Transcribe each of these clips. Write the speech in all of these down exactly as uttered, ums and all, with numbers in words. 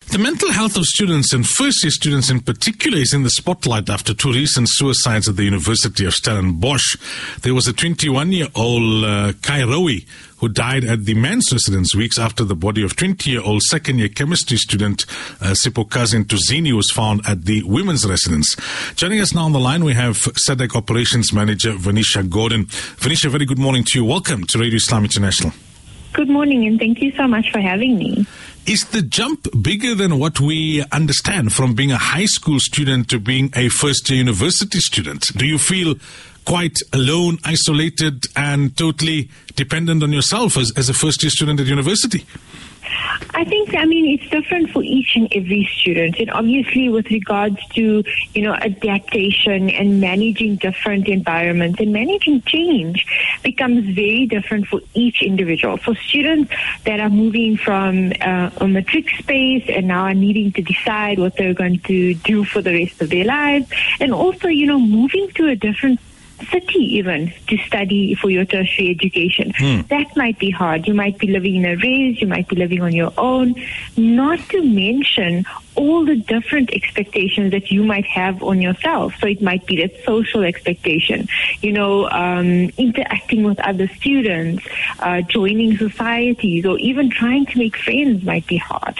The mental health of students and first-year students in particular is in the spotlight after two recent suicides at the University of Stellenbosch. There was a twenty-one-year-old uh, Kairowi who died at the men's residence weeks after the body of twenty-year-old second-year chemistry student uh, Sipho Ntuzini was found at the women's residence. Joining us now on the line, we have SADC Operations Manager Venetia Gordon. Venetia, very good morning to you. Welcome to Radio Islam International. Good morning, and thank you so much for having me. Is the jump bigger than what we understand from being a high school student to being a first-year university student? Do you feel quite alone, isolated, and totally dependent on yourself as, as a first-year student at university? I think, I mean, it's different for each and every student. And obviously with regards to, you know, adaptation and managing different environments and managing change becomes very different for each individual. For students that are moving from uh, a matric space and now are needing to decide what they're going to do for the rest of their lives, and also, you know, moving to a different city even to study for your tertiary education. Hmm. That might be hard. You might be living in a res, you might be living on your own, not to mention all the different expectations that you might have on yourself. So it might be that social expectation, you know, um, interacting with other students, uh, joining societies, or even trying to make friends might be hard.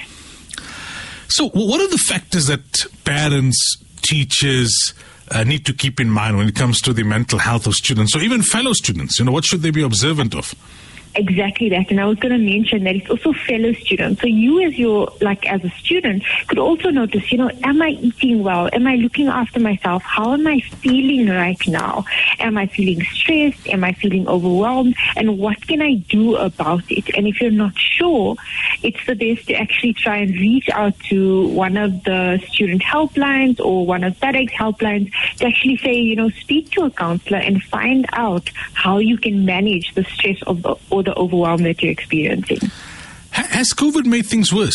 So what are the factors that parents, teachers, Uh, need to keep in mind when it comes to the mental health of students, or even fellow students? You know, what should they be observant of? Exactly that. And I was going to mention that it's also fellow students. So you as your, like as a student, could also notice, you know, am I eating well? Am I looking after myself? How am I feeling right now? Am I feeling stressed? Am I feeling overwhelmed? And what can I do about it? And if you're not sure, it's the best to actually try and reach out to one of the student helplines or one of SADC's helplines to actually say, you know, speak to a counselor and find out how you can manage the stress of the or the overwhelm that you're experiencing. Has COVID made things worse?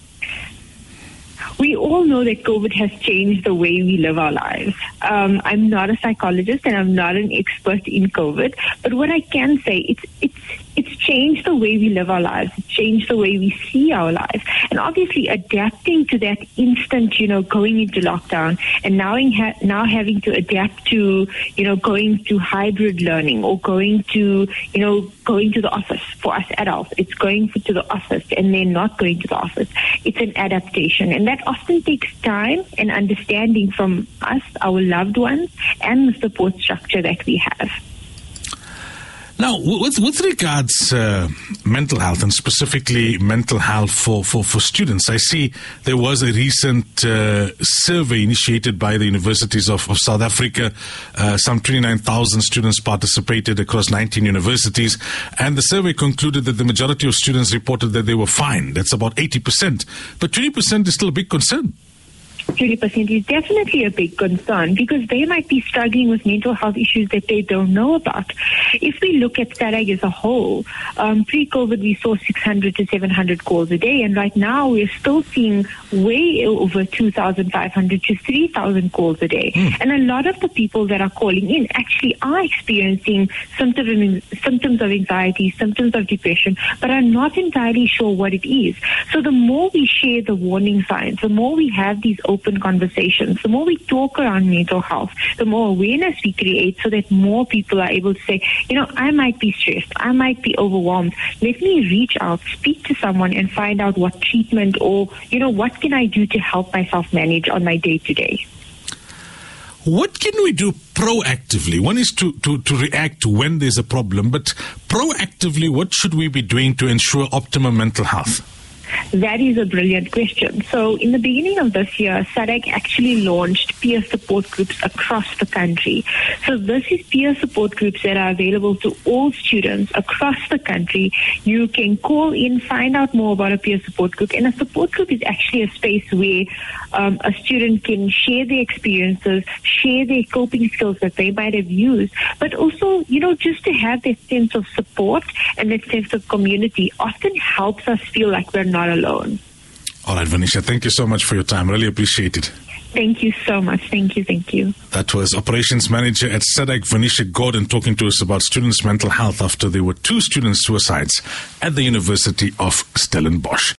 We all know that COVID has changed the way we live our lives. Um, I'm not a psychologist and I'm not an expert in COVID, but what I can say, it's it's it's changed the way we live our lives. It's changed the way we see our lives. And obviously adapting to that instant, you know, going into lockdown and now, in ha- now having to adapt to, you know, going to hybrid learning or going to, you know, going to the office. For us adults, it's going to the office and then not going to the office. It's an adaptation. And that often takes time and understanding from us, our loved ones, and the support structure that we have. Now, with, with regards uh, mental health, and specifically mental health for, for, for students, I see there was a recent uh, survey initiated by the universities of, of South Africa. Uh, some twenty-nine thousand students participated across nineteen universities, and the survey concluded that the majority of students reported that they were fine. That's about eighty percent. But twenty percent is still a big concern. twenty percent is definitely a big concern because they might be struggling with mental health issues that they don't know about. If we look at SADC as a whole, um, pre-COVID we saw six hundred to seven hundred calls a day, and right now we're still seeing way over two thousand five hundred to three thousand calls a day. Mm. And a lot of the people that are calling in actually are experiencing symptoms, symptoms of anxiety, symptoms of depression, but are not entirely sure what it is. So the more we share the warning signs, the more we have these open conversations, the more we talk around mental health, the more awareness we create so that more people are able to say, you know, I might be stressed, I might be overwhelmed. Let me reach out, speak to someone and find out what treatment or, you know, what can I do to help myself manage on my day-to-day. What can we do proactively? One is to, to, to react when there's a problem, but proactively, what should we be doing to ensure optimum mental health? That is a brilliant question. So in the beginning of this year, SADC actually launched peer support groups across the country. So this is peer support groups that are available to all students across the country. You can call in, find out more about a peer support group. And a support group is actually a space where um, a student can share their experiences, share their coping skills that they might have used, but also, you know, just to have that sense of support and that sense of community often helps us feel like we're not alone. All right, Venetia, thank you so much for your time. Really appreciate it. Thank you so much. Thank you. Thank you. That was Operations Manager at SADC, Venetia Gordon, talking to us about students' mental health after there were two student suicides at the University of Stellenbosch.